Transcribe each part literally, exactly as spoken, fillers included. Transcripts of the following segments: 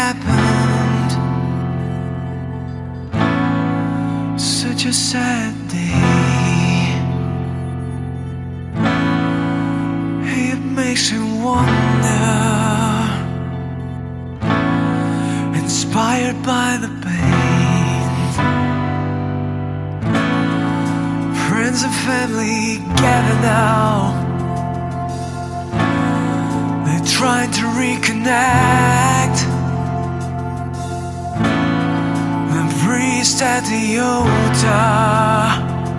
happened. Such a sad day. It makes me wonder, inspired by the pain. Friends and family gather now. They're trying to reconnect. The priest at the altar,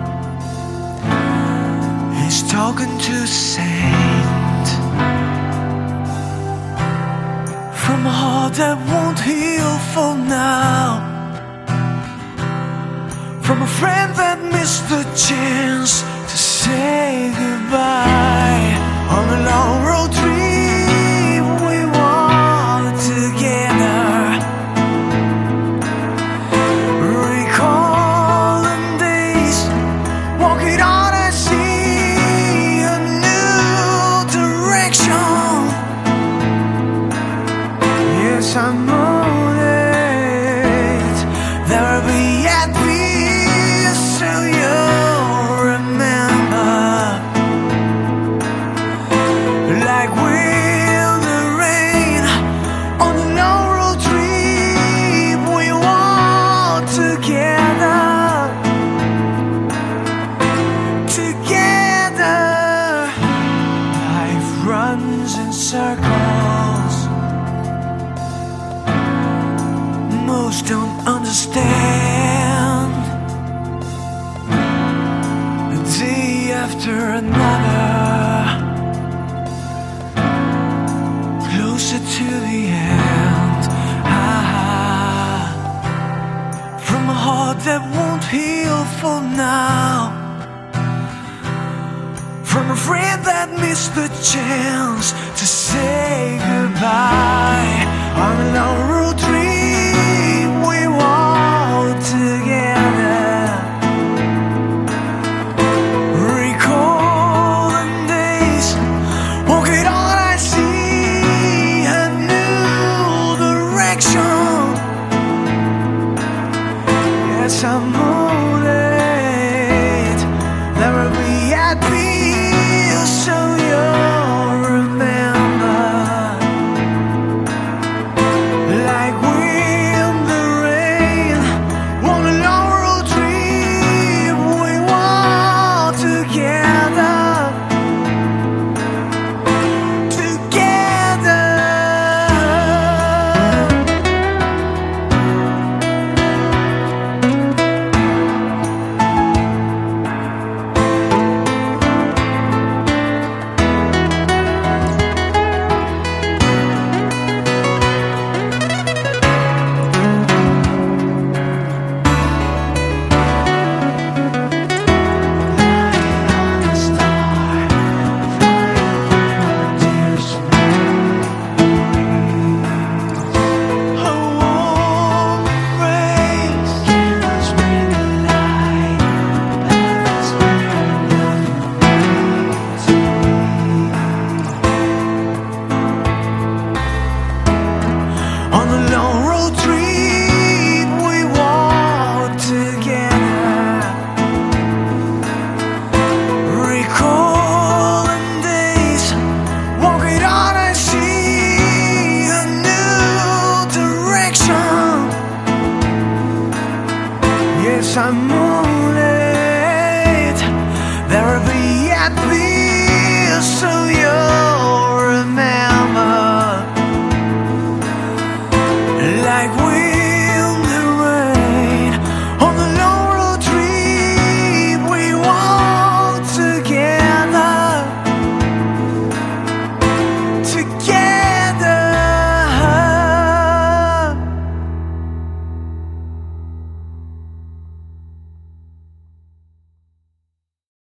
he's talking to a saint. From a heart that won't heal for now. From a friend that missed the chance to say goodbye. On a long road trip we walked together, recalling days, walking on I see a new direction. Yes, I know that there will be at peace, so you'll remember. Like will the rain on the long road trip we walk together, together. Life runs in circles. Most don't understand. A day after another, closer to the end. Ah, from a heart that won't heal for now. From a friend that missed the chance to say goodbye. On a long road trip we walked together, recalling days, walking on